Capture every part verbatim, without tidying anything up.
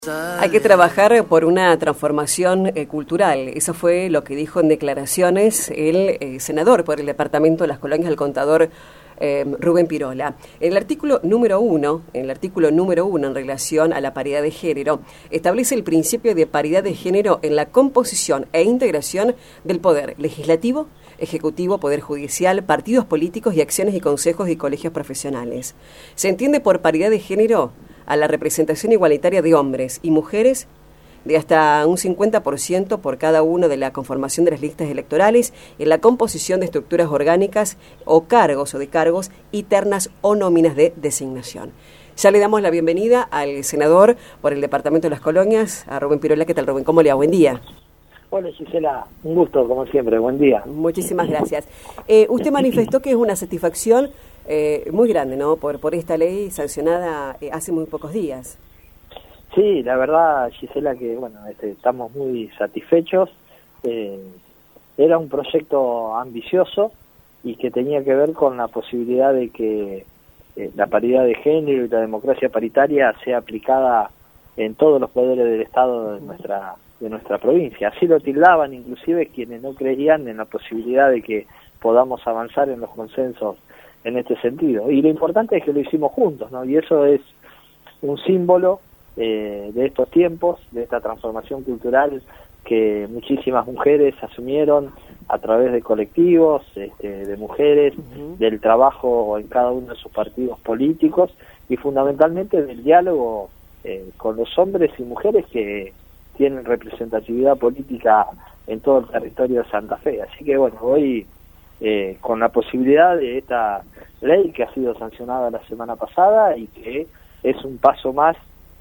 Hay que trabajar por una transformación eh, cultural. Eso fue lo que dijo en declaraciones el eh, senador por el Departamento de las Colonias, el contador eh, Rubén Pirola. En el artículo número uno, en el artículo número uno en relación a la paridad de género, establece el principio de paridad de género en la composición e integración del poder legislativo, ejecutivo, poder judicial, partidos políticos y acciones y consejos y colegios profesionales. Se entiende por paridad de género a la representación igualitaria de hombres y mujeres de hasta un cincuenta por ciento por cada uno de la conformación de las listas electorales en la composición de estructuras orgánicas o cargos o de cargos y ternas o nóminas de designación. Ya le damos la bienvenida al senador por el Departamento de las Colonias, a Rubén Pirola. ¿Qué tal, Rubén? ¿Cómo le va? Buen día. Hola, Gisela. Un gusto, como siempre. Buen día. Muchísimas gracias. Eh, usted manifestó que es una satisfacción Eh, muy grande, ¿no? Por, por esta ley sancionada eh, hace muy pocos días. Sí, la verdad, Gisela, que bueno, este, estamos muy satisfechos. Eh, era un proyecto ambicioso y que tenía que ver con la posibilidad de que eh, la paridad de género y la democracia paritaria sea aplicada en todos los poderes del Estado de nuestra, de nuestra provincia. Así lo tildaban inclusive quienes no creían en la posibilidad de que podamos avanzar en los consensos en este sentido. Y lo importante es que lo hicimos juntos, ¿no? Y eso es un símbolo eh, de estos tiempos, de esta transformación cultural que muchísimas mujeres asumieron a través de colectivos, este, de mujeres, uh-huh. del trabajo en cada uno de sus partidos políticos y fundamentalmente del diálogo eh, con los hombres y mujeres que tienen representatividad política en todo el territorio de Santa Fe. Así que bueno, hoy Eh, con la posibilidad de esta ley que ha sido sancionada la semana pasada y que es un paso más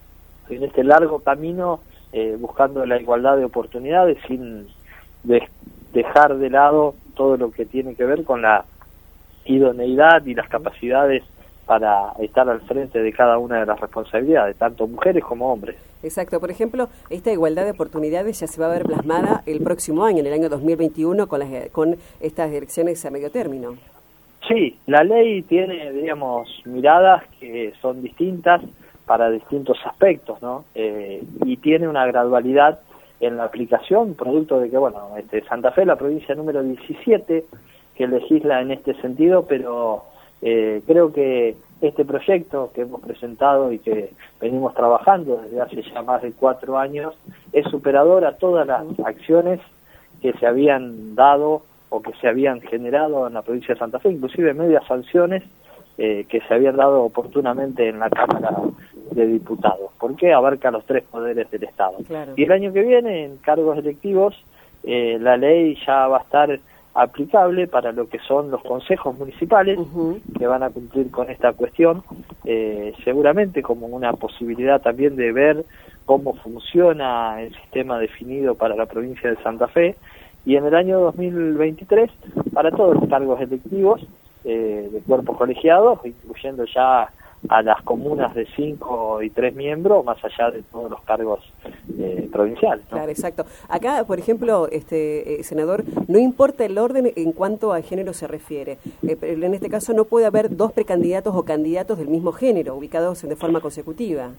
en este largo camino eh, buscando la igualdad de oportunidades sin de dejar de lado todo lo que tiene que ver con la idoneidad y las capacidades para estar al frente de cada una de las responsabilidades, tanto mujeres como hombres. Exacto. Por ejemplo, esta igualdad de oportunidades ya se va a ver plasmada el próximo año, en el año dos mil veintiuno, con, las, con estas elecciones a medio término. Sí, la ley tiene, digamos, miradas que son distintas para distintos aspectos, ¿no? Eh, y tiene una gradualidad en la aplicación, producto de que, bueno, este, Santa Fe es la provincia número diecisiete que legisla en este sentido, pero Eh, creo que este proyecto que hemos presentado y que venimos trabajando desde hace ya más de cuatro años es superador a todas las acciones que se habían dado o que se habían generado en la provincia de Santa Fe, inclusive medias sanciones eh, que se habían dado oportunamente en la Cámara de Diputados, porque abarca los tres poderes del Estado. Claro. Y el año que viene, en cargos electivos, eh, la ley ya va a estar aplicable para lo que son los consejos municipales, uh-huh. que van a cumplir con esta cuestión, eh, seguramente como una posibilidad también de ver cómo funciona el sistema definido para la provincia de Santa Fe, y en el año dos mil veintitrés para todos los cargos electivos eh, de cuerpos colegiados, incluyendo ya a las comunas de cinco y tres miembros, más allá de todos los cargos eh, provinciales, ¿no? Claro, exacto. Acá, por ejemplo, este eh, senador, no importa el orden en cuanto a género se refiere. Eh, en este caso no puede haber dos precandidatos o candidatos del mismo género ubicados de forma consecutiva.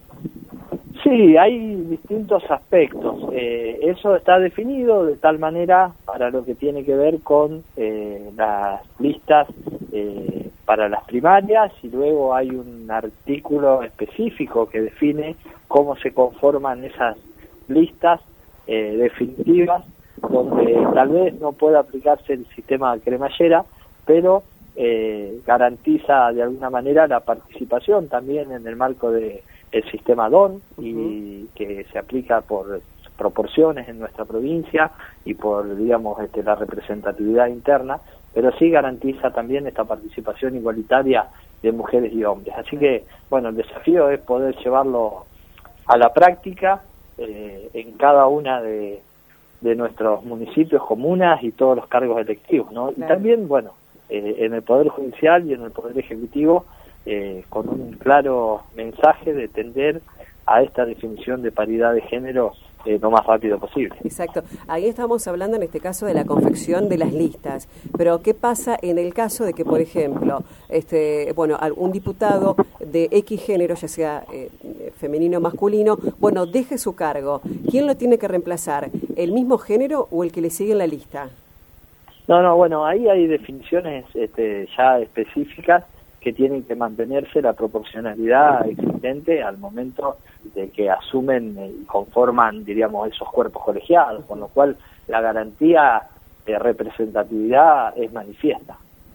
Sí, hay distintos aspectos. Eh, eso está definido de tal manera para lo que tiene que ver con eh, las listas eh, para las primarias, y luego hay un artículo específico que define cómo se conforman esas listas eh, definitivas, donde tal vez no pueda aplicarse el sistema de cremallera, pero eh, garantiza de alguna manera la participación también en el marco de el sistema D O N, y uh-huh. que se aplica por proporciones en nuestra provincia y por, digamos, este, la representatividad interna, pero sí garantiza también esta participación igualitaria de mujeres y hombres. Así que, bueno, el desafío es poder llevarlo a la práctica eh, en cada una de, de nuestros municipios, comunas y todos los cargos electivos, ¿no? Claro. Y también, bueno, eh, en el Poder Judicial y en el Poder Ejecutivo, Eh, con un claro mensaje de tender a esta definición de paridad de género eh, lo más rápido posible. Exacto. Ahí estamos hablando en este caso de la confección de las listas, pero ¿qué pasa en el caso de que, por ejemplo, este, bueno, un diputado de X género, ya sea eh, femenino-masculino, bueno, deje su cargo. ¿Quién lo tiene que reemplazar? ¿El mismo género o el que le sigue en la lista? No, no, bueno, ahí hay definiciones este, ya específicas que tienen que mantenerse la proporcionalidad existente al momento de que asumen y conforman, diríamos, esos cuerpos colegiados, con lo cual la garantía de representatividad es manifiesta.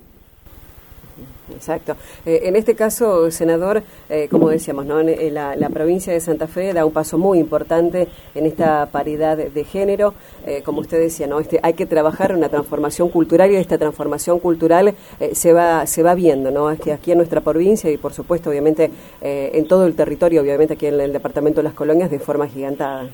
Exacto. Eh, en este caso, senador, eh, como decíamos, ¿no? En, en la, la provincia de Santa Fe da un paso muy importante en esta paridad de, de género. Eh, como usted decía, ¿no? Este, hay que trabajar en una transformación cultural y esta transformación cultural eh, se va se va viendo, ¿no? Es que aquí en nuestra provincia y, por supuesto, obviamente, eh, en todo el territorio, obviamente aquí en el departamento de Las Colonias, de forma gigantada.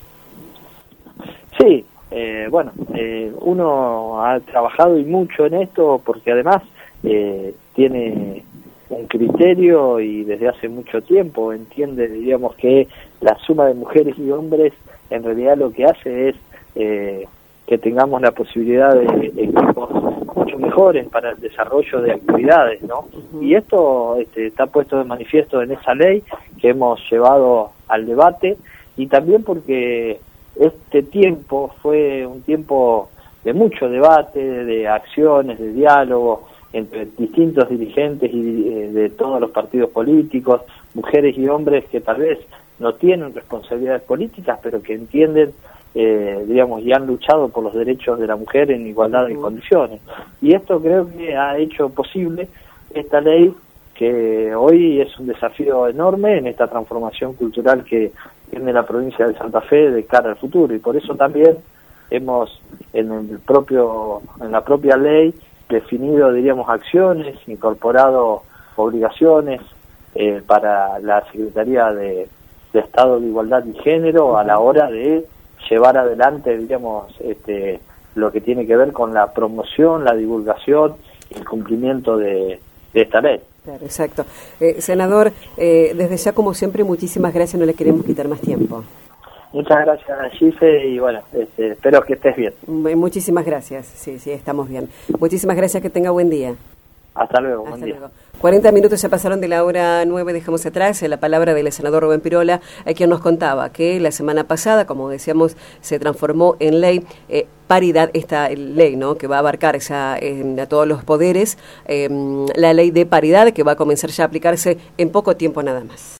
Sí, eh, bueno, eh, uno ha trabajado y mucho en esto porque además Eh, tiene un criterio y desde hace mucho tiempo entiende, diríamos, que la suma de mujeres y hombres en realidad lo que hace es eh, que tengamos la posibilidad de equipos mucho mejores para el desarrollo de actividades, ¿no? Uh-huh. Y esto este, está puesto de manifiesto en esa ley que hemos llevado al debate, y también porque este tiempo fue un tiempo de mucho debate, de acciones, de diálogo entre distintos dirigentes y eh, de todos los partidos políticos, mujeres y hombres que tal vez no tienen responsabilidades políticas, pero que entienden, eh, digamos, y han luchado por los derechos de la mujer en igualdad de condiciones. Y esto creo que ha hecho posible esta ley, que hoy es un desafío enorme en esta transformación cultural que tiene la provincia de Santa Fe de cara al futuro, y por eso también hemos en el propio en la propia ley definido, diríamos, acciones, incorporado obligaciones eh, para la Secretaría de, de Estado de Igualdad y Género a la hora de llevar adelante, digamos, este, lo que tiene que ver con la promoción, la divulgación y el cumplimiento de, de esta ley. Claro, exacto. Eh, senador, eh, desde ya, como siempre, muchísimas gracias, no le queremos quitar más tiempo. Muchas gracias, Gise, y bueno, este, espero que estés bien. Muchísimas gracias, sí, sí, estamos bien. Muchísimas gracias, que tenga buen día. Hasta luego, Hasta buen día. luego. cuarenta minutos ya pasaron de la hora nueve, dejamos atrás la palabra del senador Rubén Pirola, eh, quien nos contaba que la semana pasada, como decíamos, se transformó en ley eh, paridad, esta ley, ¿no?, que va a abarcar esa, eh, a todos los poderes, eh, la ley de paridad que va a comenzar ya a aplicarse en poco tiempo nada más.